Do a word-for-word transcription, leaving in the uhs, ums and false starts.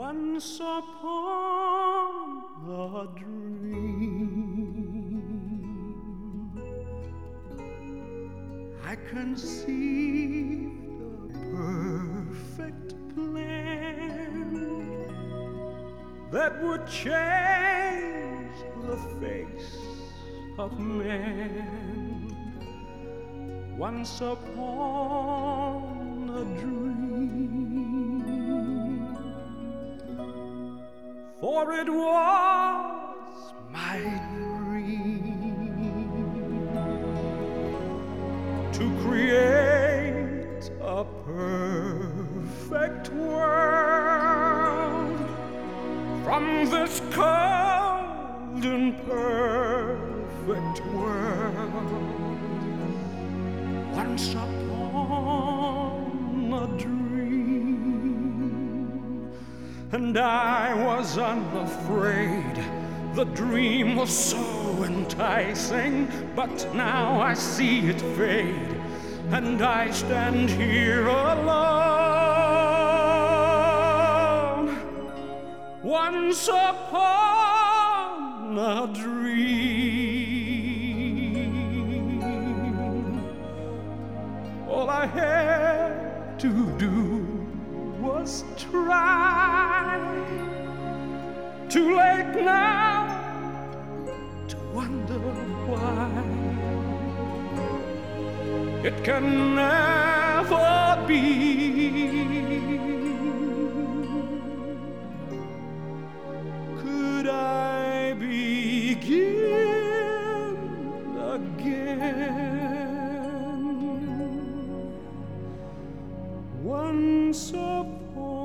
Once upon a dream, I conceived a perfect plan that would change the face of man. Once upon a dream, for it was my dream to create a perfect world from this cold and perfect world. Once upon a dream, and I was unafraid. The dream was so enticing, but now I see it fade, and I stand here alone. Once upon a dream, all I had to do was try. Too late now to wonder why. It can never be. Could I begin again? Once upon